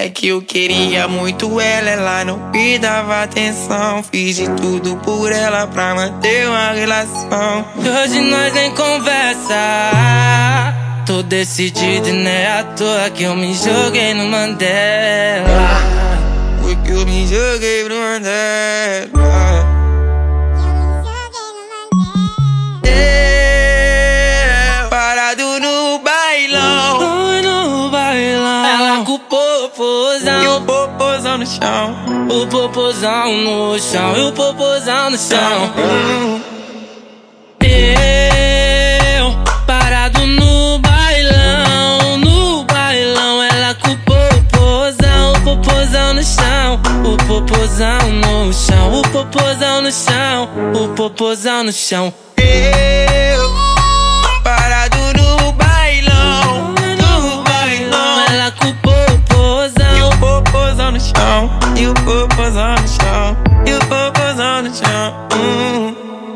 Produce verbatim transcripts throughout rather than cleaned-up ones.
É que eu queria muito ela, ela não me dava atenção. Fiz de tudo por ela pra manter uma relação. E hoje nós nem conversa. Tô decidido e não é à toa que eu me joguei no Mandela. Foi que eu me joguei pro Mandela. Eu, parado no bailão, Fui no bailão. Ela com o popozão e o popozão no chão. O popozão no chão. E o popozão no chão. Eu, parado no bailão. No bailão. Ela com o popozão. O popozão no chão. O popozão no chão. O popozão no chão. O popozão no chão. Eu, parado no bailão, no bailão. Ela com o popozão. E o popozão no chão. E o popozão no chão. E o popozão no chão. hum.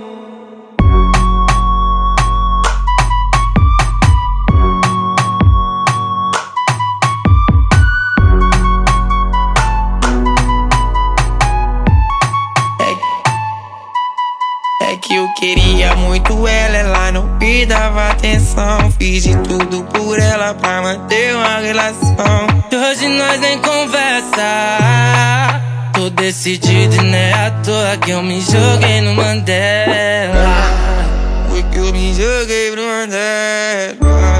É que eu queria muito ela, ela não me dava atenção. Fiz de tudo por ela pra manter uma relação. E hoje nós nem conversa. Tô decidido e não é à toa que eu me joguei no Mandela. Foi que eu me joguei pro Mandela.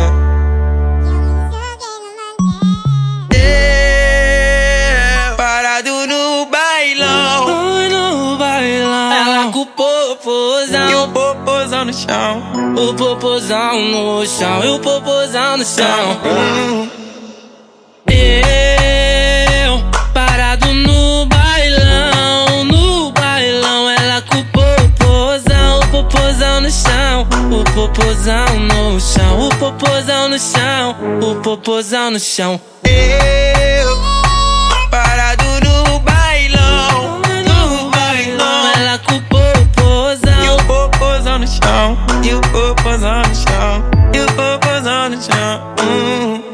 Eu, parado no bailão, Fui no bailão. Ela com o popozão. e o popozão no chão. O popozão no chão. E o popozão no chão. Hum. Eu, parado no bailão. No bailão. Ela com o popozão. O popozão no chão. O popozão no chão. O popozão no chão. O popozão no chão. Eu, parado no bailão, no bailão. Ela com o popozão. E o popozão no chão. E o popozão no chão. E o popozão no chão. hum.